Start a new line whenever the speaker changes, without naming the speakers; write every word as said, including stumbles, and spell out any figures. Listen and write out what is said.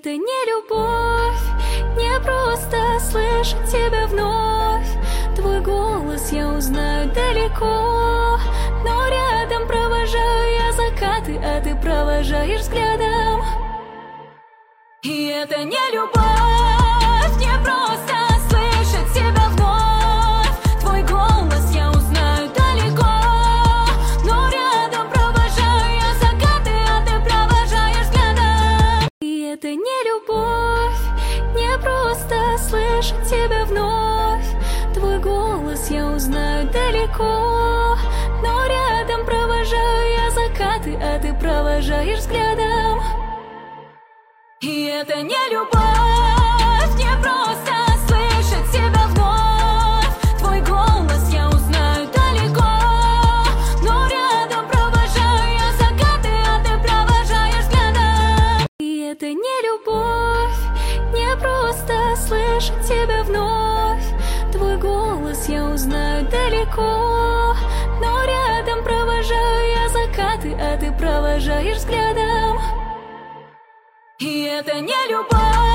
это не любовь, не просто слышать тебя вновь. Твой голос я узнаю далеко, но рядом провожаю я закаты, а ты провожаешь взглядом. И это не любовь, не просто слышать тебя вновь. Твой голос я узнаю далеко, но рядом провожаю я закаты, а ты провожаешь взглядом. И это не любовь, не просто слышать тебя вновь. Твой голос я узнаю далеко, но рядом провожаю я закаты, а ты провожаешь взглядом. И это не любовь, не просто слышать тебя вновь. Твой голос я узнаю далеко, но рядом провожаю я закаты, а ты провожаешь взглядом. И это не любовь, не просто слышать тебя вновь. Твой голос я узнаю далеко, но рядом провожаю я закаты, а ты провожаешь взглядом. И это не любовь.